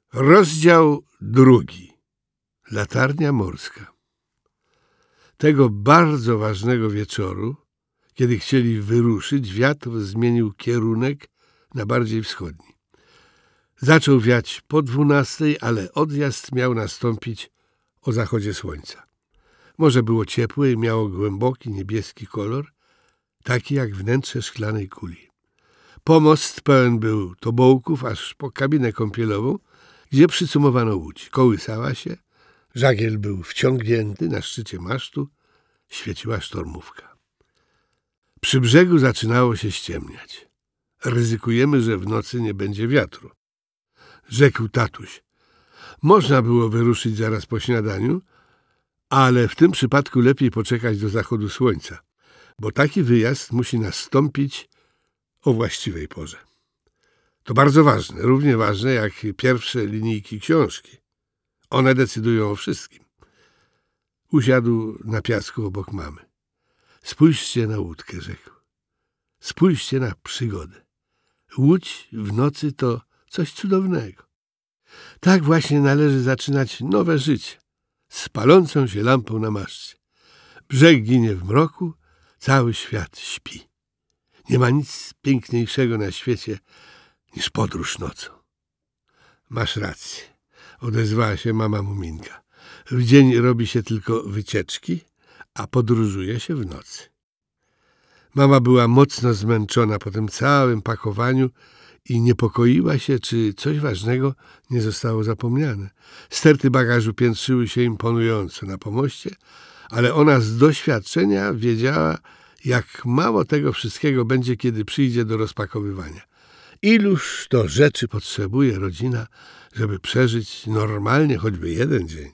Rozdział 2. Latarnia morska. Tego bardzo ważnego wieczoru, kiedy chcieli wyruszyć, wiatr zmienił kierunek na bardziej wschodni. Zaczął wiać po 12, ale odjazd miał nastąpić o zachodzie słońca. Morze było ciepłe i miało głęboki niebieski kolor, taki jak wnętrze szklanej kuli. Pomost pełen był tobołków aż po kabinę kąpielową, gdzie przycumowano łódź. Kołysała się, żagiel był wciągnięty, na szczycie masztu świeciła sztormówka. Przy brzegu zaczynało się ściemniać. Ryzykujemy, że w nocy nie będzie wiatru, rzekł tatuś. Można było wyruszyć zaraz po śniadaniu, ale w tym przypadku lepiej poczekać do zachodu słońca, bo taki wyjazd musi nastąpić o właściwej porze. To bardzo ważne, równie ważne jak pierwsze linijki książki. One decydują o wszystkim. Usiadł na piasku obok mamy. Spójrzcie na łódkę, rzekł. Spójrzcie na przygodę. Łódź w nocy to coś cudownego. Tak właśnie należy zaczynać nowe życie, z palącą się lampą na maszcie. Brzeg ginie w mroku, cały świat śpi. Nie ma nic piękniejszego na świecie niż podróż nocą. Masz rację, odezwała się mama Muminka. W dzień robi się tylko wycieczki, a podróżuje się w nocy. Mama była mocno zmęczona po tym całym pakowaniu i niepokoiła się, czy coś ważnego nie zostało zapomniane. Sterty bagażu piętrzyły się imponująco na pomoście, ale ona z doświadczenia wiedziała, jak mało tego wszystkiego będzie, kiedy przyjdzie do rozpakowywania. Iluż to rzeczy potrzebuje rodzina, żeby przeżyć normalnie choćby jeden dzień.